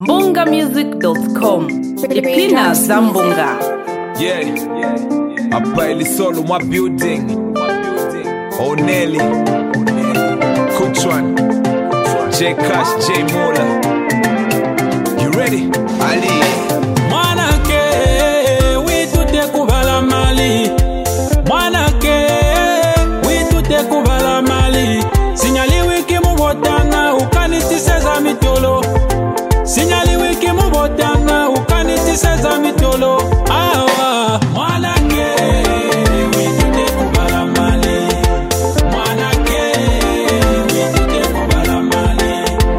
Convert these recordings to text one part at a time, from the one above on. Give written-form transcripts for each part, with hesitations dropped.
mbongamusic.com. Ipina Zambonga. Yeah, hapa ilisolo mwa building. Oneli, Kuchwan, J Cash, J Mola. You ready? Ali. Mwanake, witu te kubala mali. Mwanake, witu te kubala mali. Sinyali wiki mubotanga, ukanitiseza mitolo. Sinyali wiki mubotanga, ukanitiseza mitolo. Awa, mwanake, witu te kubala mali. Mwanake, witu te kubala mali.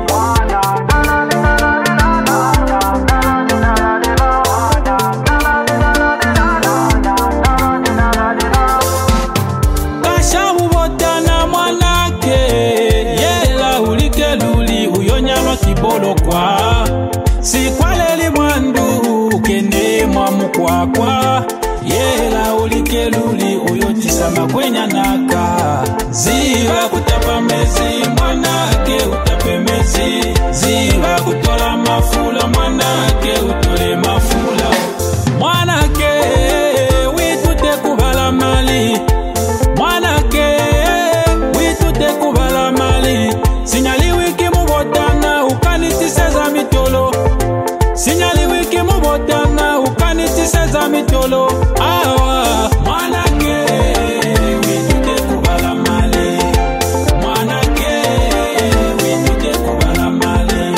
Kashabu botana mwanake, yela ulike luli uyonyama kibolo kwa. Sikwaleli mwandu kende mwamukwakwa. Yela ulike luli uyotisa makwenya naka. Ziva kutapa mezi mwanake utape mezi. Ziva kutola mafula mwanake utole mafula. Mwanake witu te kubala mali. Mwanake witu te kubala mali. Sinyali wiki mubotanga ukanitiseza mitolo. Sinyali wiki mubotanga ukanitiseza mitolo. Awa, mwanake witu te kubala mali. Mwanake witu te kubala mali.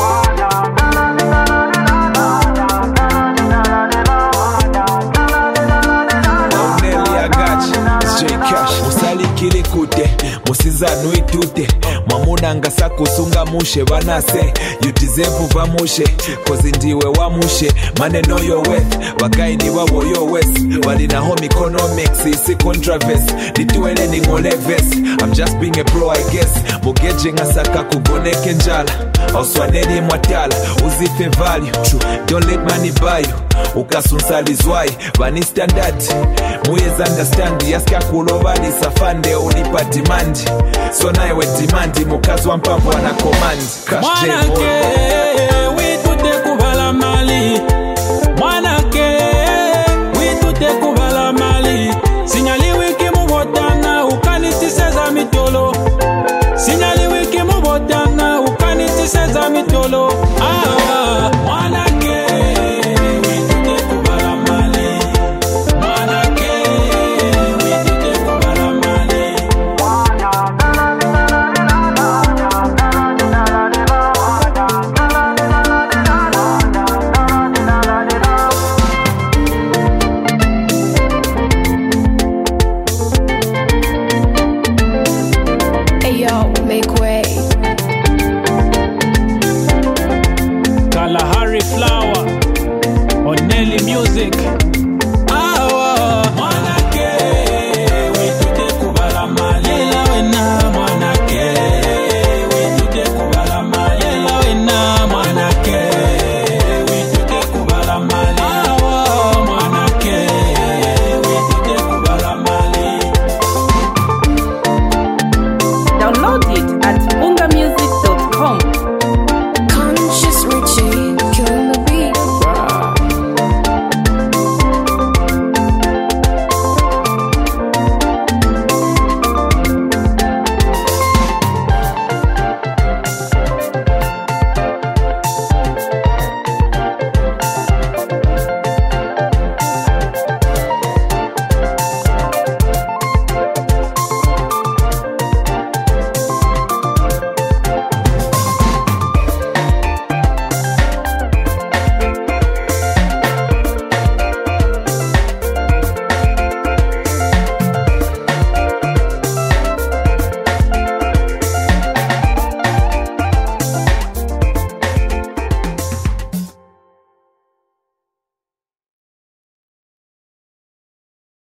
Oneli, I got you. J Cash, musali kili kute. Musizanu itute. Mwamuna ngasa kusunga mushe. Banase, you deserve vamushe. Kozi ndiwe wa mushe. Mane know your worth. Wagaini wawo your west. Walina home economics. Isi controversy. Nituele ni ngoleves. I'm just being a pro I guess. Mugeje ngasaka kugoneke njala. Oswaneni mwatala. Uzife value. Don't let money buy you. Ukasunsalizwai. Bani standard. Muyeza understand. Yaska kulovali safande. Ulipa demand. So naiwe demand. Mukazu wa mpambu wana command. Cash Mwanake witu te kubala mali. Mwanake witu te kubala mali. Sinyali wiki mubotanga ukanitiseza mitolo. Sinyali wiki mubotanga ukanitiseza mitolo. Awa, mwanake witu te kubala mali. Mwanake witu te kubala mali. Ayo, make way. Kalahari Flower, Oneli Music.